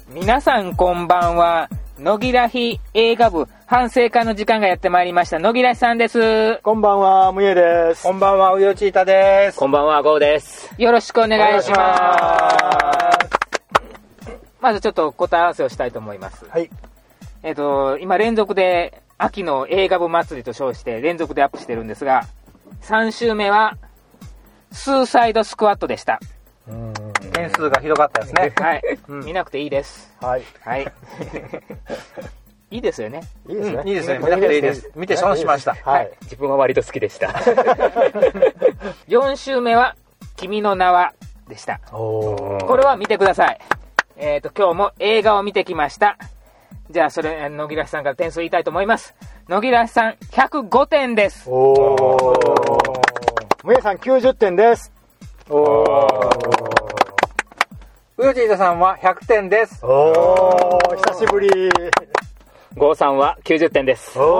皆さんこんばんは。野木らひ映画部反省会の時間がやってまいりました。野木らひさんです。 こんばんは、むえです。 こんばんは、うよちいたです。 こんばんは、ゴーです。 よろしくお願いします。まずちょっと答え合わせをしたいと思います。 はい。 今連続で秋の映画部祭りと称して連続でアップしてるんですが、3週目はスーサイドスクワットでした。 点数がひどかったですね。 はい、見なくていいです。 はい。 はい。いいですよね。 いいですね。 いいですね。見なくていいです。見て損しました。 はい。自分は割と好きでした。 4週目は君の名はでした。これは見てください。今日も映画を見てきました。じゃあ野木らしさんから点数言いたいと思います。野木らしさん105点です。 むえさん90点です。 うよちいたさんは100点です。 久しぶり。 ゴーさんは90点です。出ま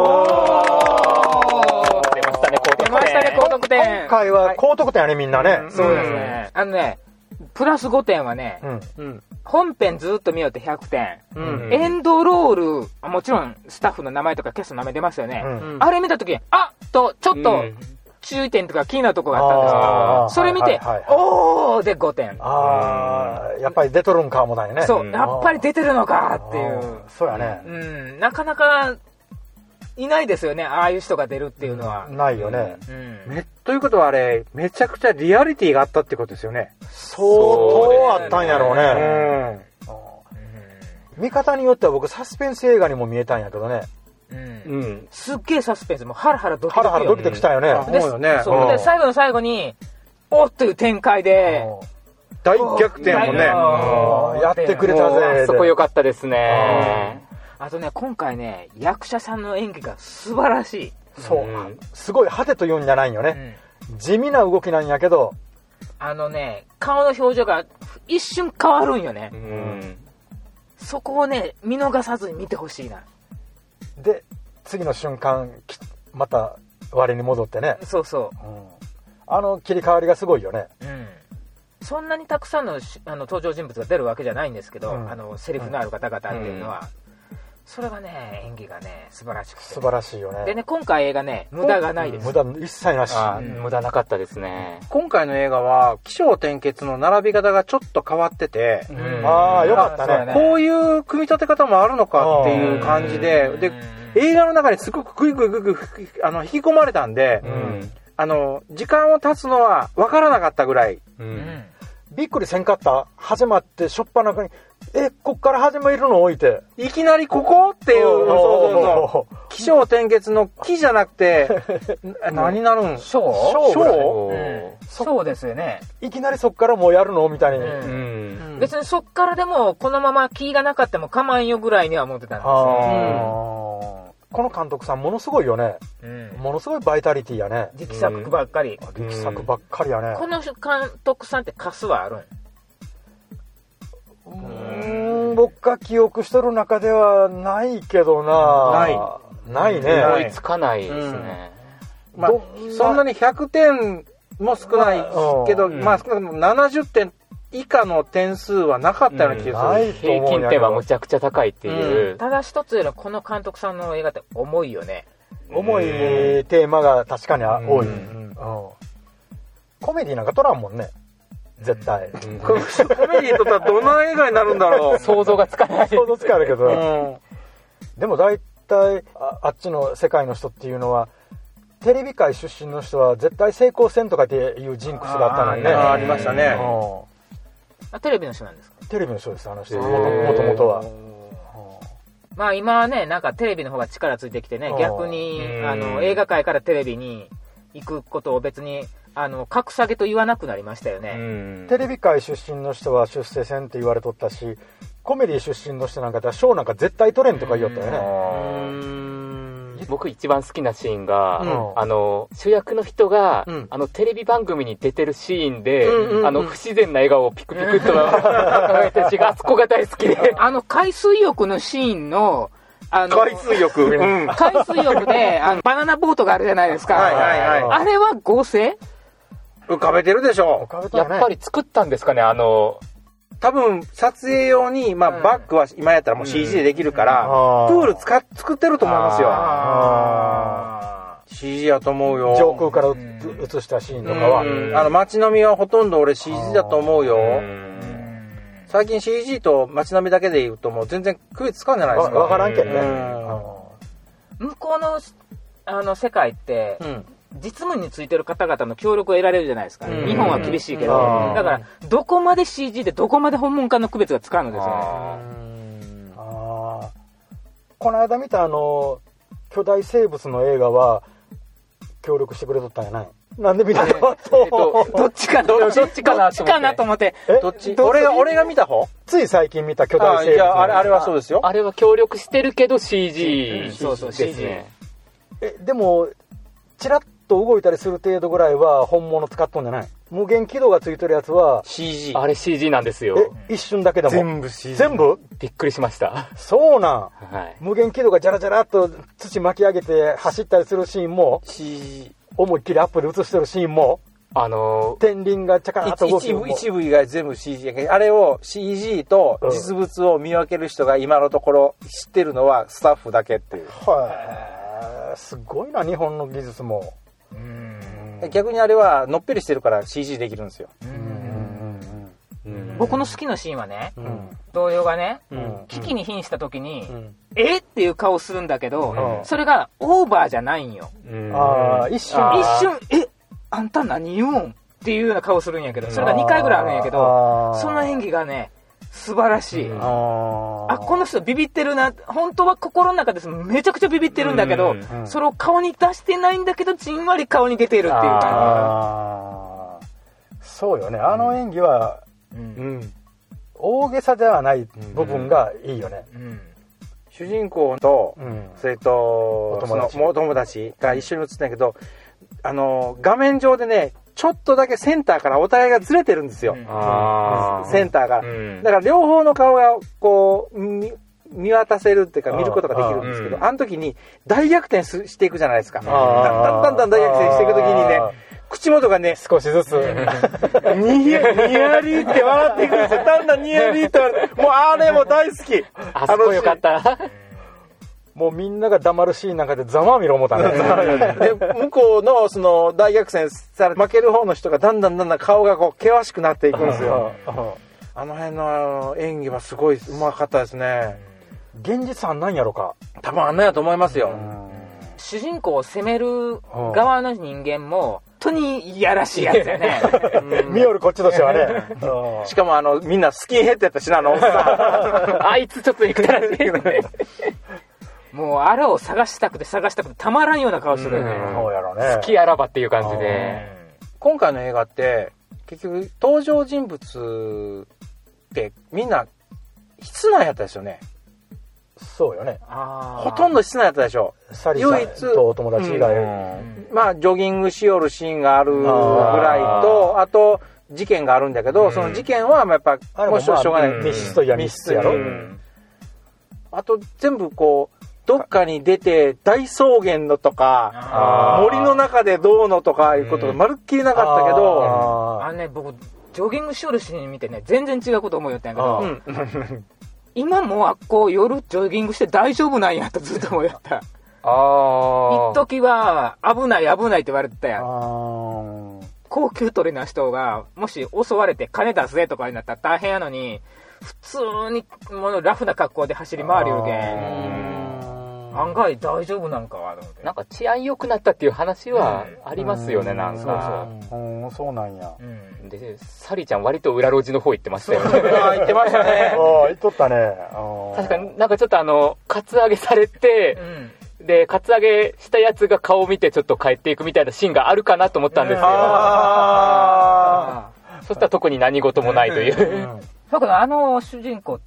したね、高得点。 出ましたね、高得点。 今回は高得点やね、みんなね。 そうですね。プラス5点はね、本編ずっと見よって100点、エンドロール、もちろんスタッフの名前とかキャストの名前出ますよね。あれ見たとき、ちょっと注意点とか気になるところがあったんですけど、それ見て、おーで5点。 やっぱり出とるんかもだよね。 そう、やっぱり出てるのかっていう。 そうやね。 なかなかいないですよね、ああいう人が出るっていうのは。 ないよね。 ということはあれ、めちゃくちゃリアリティがあったってことですよね。 相当あったんやろうね。見方によっては僕サスペンス映画にも見えたんやけどね。 すっげえサスペンス、もうハラハラドキドキ。 ハラハラドキドキしたよね。 そうで最後の最後におっという展開で大逆転もねやってくれたぜ。 そこ良かったですね。 あとね、今回ね、役者さんの演技が素晴らしい。 そう、すごい派手と言うんじゃないよね。地味な動きなんやけど、 顔の表情が一瞬変わるんよね。そこをね、見逃さずに見てほしいな。 で次の瞬間また我に戻ってね。 そうそう、 切り替わりがすごいよね。 そんなにたくさんの登場人物が出るわけじゃないんですけど、セリフのある方々っていうのは、それがね、演技がね素晴らしくて、 素晴らしいよね。 でね、今回映画ね、無駄がないです。 無駄一切なし。 無駄なかったですね。 今回の映画は起承転結の並び方がちょっと変わってて、 よかったね。 こういう組み立て方もあるのかっていう感じで、映画の中にすごくグイグイ引き込まれたんで、時間を経つのは分からなかったぐらい。 びっくりせんかった。始まってしょっぱなかにこっから始めるの置いていきなりここっていう、起承転結の木じゃなくて何になるん？ 章ですよね。 いきなりそっからもうやるのみたいに、 別にそっからでもこのまま木がなかったも構わんよぐらいには思ってたんですよ。 この監督さんものすごいよね。ものすごいバイタリティやね。 力作ばっかり。 力作ばっかりやね。 この監督さんってカスはあるん？ 僕が記憶しとる中ではないけどな。ないね。 思いつかないですね。 そんなに100点も少ないけど、少なくとも70点以下の点数はなかったような気がする。 平均点はむちゃくちゃ高いっていう。 ただ一つよりこの監督さんの映画って重いよね。 重いテーマが確かに多い。コメディなんか撮らんもんね。絶対。 コメディとったらどんな映画になるんだろう。 想像がつかない。 想像つかないけど。でも大体あっちの世界の人っていうのは、テレビ界出身の人は絶対成功せんとかっていうジンクスがあったのにね。 ありましたね。 テレビの人なんですか？ テレビの人です、あの人。もともとは。 今はね、なんかテレビの方が力ついてきてね、逆に映画界からテレビに行くことを別に格下げと言わなくなりましたよね。 テレビ界出身の人は出世せんって言われとったし、コメディ出身の人なんかだ賞なんか絶対取れんとか言おったよね。 僕一番好きなシーンが、主役の人が、テレビ番組に出てるシーンで、不自然な笑顔をピクピクっと考えてしが、あそこが大好きで。 海水浴のシーンの、 海水浴、 海水浴でバナナボートがあるじゃないですか。あれは合成？ 浮かべてるでしょ。 やっぱり作ったんですかね、 多分撮影用に、バックは今やったらもう CG でできるから、プール作ってると思いますよ。CG やと思うよ。 上空から映したシーンとかは。 街並みはほとんど俺 CG だと思うよ。最近 CG と街並みだけで言うともう全然区別つかんじゃないですか。 わからんけどね。 向こうの世界って、実務についてる方々の協力を得られるじゃないですか。日本は厳しいけど。だから、どこまで CG でどこまで本物かの区別がつかんのですよね。 この間見た巨大生物の映画は、協力してくれとったんやない？なんで見たの？ どっちかなと思って。 どっち？俺が見た方？ つい最近見た巨大生物。 あれはそうですよ。 あれは協力してるけど CG。 そうそう、CG。 でも、チラッと動いたりする程度ぐらいは本物使っとんじゃない？無限軌道がついてるやつは CG。 あれ CG なんですよ。 一瞬だけでも。 全部 CG。 全部？ びっくりしました。 そうなん。 はい。 無限軌道がジャラジャラっと土巻き上げて走ったりするシーンも CG。 思いっきりアップで映してるシーンも天輪がチャカーッと動く一部以外全部 CG やけど、あれを CG と実物を見分ける人が今のところ知ってるのはスタッフだけっていう。 すごいな、日本の技術も。 逆にあれはのっぺりしてるから CG できるんですよ。 僕の好きなシーンはね、同僚がね、危機に瀕した時に、っていう顔するんだけど、それがオーバーじゃないんよ。一瞬、あんた何言うんっていうような顔するんやけど、それが2回ぐらいあるんやけど、その演技がね、素晴らしい。この人ビビってるな、本当は心の中でめちゃくちゃビビってるんだけど、それを顔に出してないんだけど、じんわり顔に出てるっていう感じ。そうよね、あの演技は、大げさではない部分がいいよね。 主人公と、それとお友達が一緒に映ってんだけど、画面上でね、ちょっとだけセンターからお互いがずれてるんですよ。センターが。だから両方の顔がこう見渡せるっていうか見ることができるんですけど、あの時に大逆転していくじゃないですか。だんだん大逆転していく時にね、口元がね、 少しずつ、 ニヤリって笑っていくんですよ。だんだんニヤリって笑って、もうあれも大好き。 あそこよかった。 もうみんなが黙るシーンなんかでざまみろ思ったね。 で、向こうのその大逆転され負ける方の人がだんだん顔がこう険しくなっていくんですよ。あの辺の演技はすごいうまかったですね。 現実あんなんやろか。 多分あんなんやと思いますよ。 主人公を責める側の人間も、本当にいやらしいやつやね。 見よるこっちとしてはね。 しかもみんなスキンヘッドやったしな、 あいつちょっと憎たらしいよね。 もうあらを探したくてたまらんような顔するよね。 そうやろね。 好きあらばっていう感じで。 今回の映画って結局登場人物ってみんな室内やったですよね。 そうよね。 ほとんど室内やったでしょ。 唯一とお友達以外、 ジョギングしよるシーンがあるぐらいと、あと事件があるんだけど、その事件はやっぱもうしょうがない。 密室といや密室やろ。 あと全部こうどっかに出て大草原のとか森の中でどうのとかいうことがまるっきりなかったけど、 僕ジョギングしよるシーン見てね、全然違うこと思うよったんやけど、今も夜ジョギングして大丈夫なんやとずっと思うよった。一時は危ないって言われてたやん。高級取りな人がもし襲われて金出すぜとかになったら大変やのに、普通にラフな格好で走り回るよけん。案外大丈夫なんかはと思って。 なんか治安良くなったっていう話はありますよね、なんか。 そうなんや。 で、サリちゃん割と裏路地の方行ってましたよね。 行ってましたね。 行っとったね。 確かになんかちょっとカツアゲされて、で、カツアゲしたやつが顔を見てちょっと帰っていくみたいなシーンがあるかなと思ったんですけど。そしたら特に何事もないという。 僕の主人公って、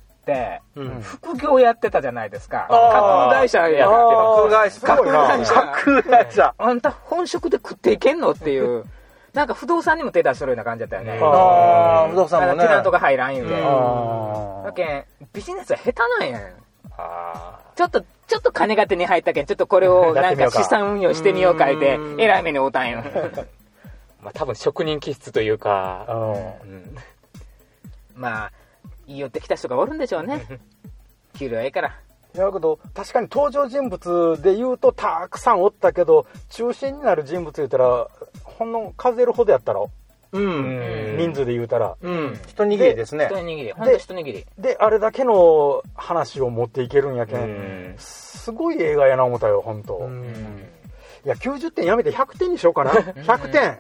副業やってたじゃないですか。架空会社やって架空会社。 あんた本職で食っていけんのっていう。なんか不動産にも手出しとるような感じだったよね。 不動産もね。 テナントが入らん言うで。だけん、ビジネスは下手なんやん。ちょっと金が手に入ったけん、ちょっとこれをなんか資産運用してみようかいて、えらい目に遭うたんよ。 多分職人気質というか、 言い寄ってきた人がおるんでしょうね。給料ええから。 いやけど確かに登場人物で言うとたくさんおったけど、中心になる人物言ったらほんの数えるほどやったろ。人数で言うたら、 一握りですね。 一握り、ほんと一握りであれだけの話を持っていけるんやけん、すごい映画やな思ったよ本当。いや90点やめて100点にしようかな。100点。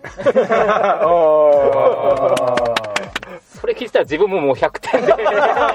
それ聞いたら自分ももう100点で。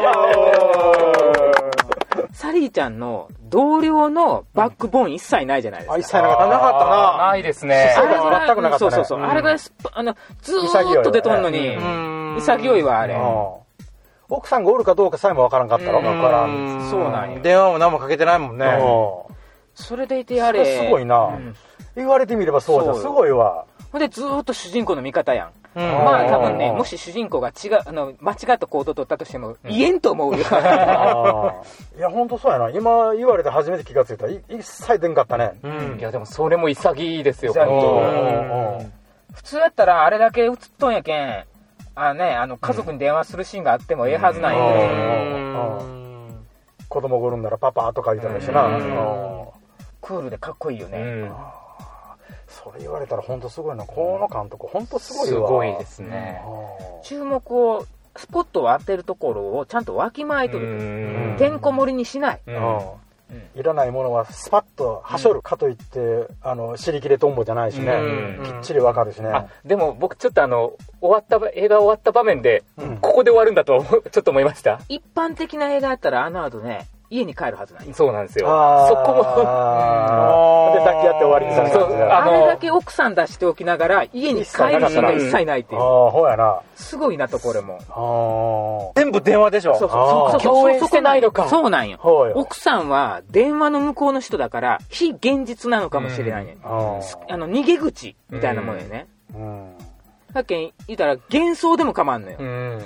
サリーちゃんの同僚のバックボーン一切ないじゃないですか。 一切なかった。 なかったな。 ないですね。 あれぐらい全くなかったね。 そう。あれぐらいずーっと出とんのに、潔いわ、あれ。 奥さんがおるかどうかさえもわからんかったろ。わからん。 そうなんや。 電話も何もかけてないもんね。 それでいてやれ。 すごいな。言われてみればそうだ。すごいわ。 ほんでずーっと主人公の味方やん。まあ多分ね、もし主人公が間違った行動を取ったとしても言えんと思うよ。 いや本当そうやな。今言われて初めて気がついた。一切出んかったね。 いやでもそれも潔いですよ。 普通やったらあれだけ映っとんやけん、家族に電話するシーンがあってもええはずなんやけど、 子供がおるんならパパとか言ったらしな。 クールでかっこいいよね。 それ言われたら本当すごいな。河野監督本当すごいわ。 すごいですね。 注目をスポットを当てるところをちゃんとわきまえとる。てんこ盛りにしない。 いらないものはスパッとはしょるかといって尻切れトンボじゃないしね。きっちりわかるしね。 でも僕ちょっと映画終わった場面でここで終わるんだとちょっと思いました。 一般的な映画やったらあの後ね、家に帰るはずない。 そうなんですよ。 そこもで抱き合って終わりにされた。 あれだけ奥さん出しておきながら家に帰るシーンが一切ないっていう。 ほうやな。 すごいなとこれも。 全部電話でしょ。 そう共演してないのか。 そうなんよ。奥さんは電話の向こうの人だから非現実なのかもしれないね。逃げ口みたいなもんよね。だけん言ったら幻想でも構わんのよ。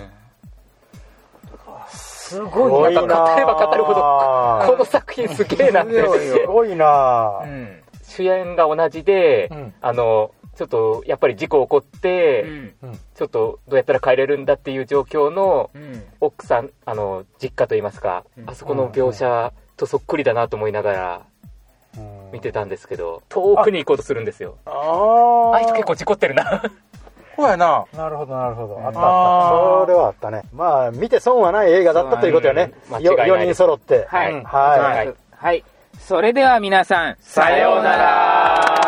すごいな。語れば語るほどこの作品すげえなって。 すごいな。 主演が同じで、ちょっとやっぱり事故起こって、ちょっとどうやったら帰れるんだっていう状況の奥さん、実家といいますか、あそこの描写とそっくりだなと思いながら見てたんですけど、遠くに行こうとするんですよ。あいつ結構事故ってるな。 そうやな。 なるほど。あった。それはあったね。まあ見て損はない映画だったということよね。4人揃って。 はい。それでは皆さん、さようなら。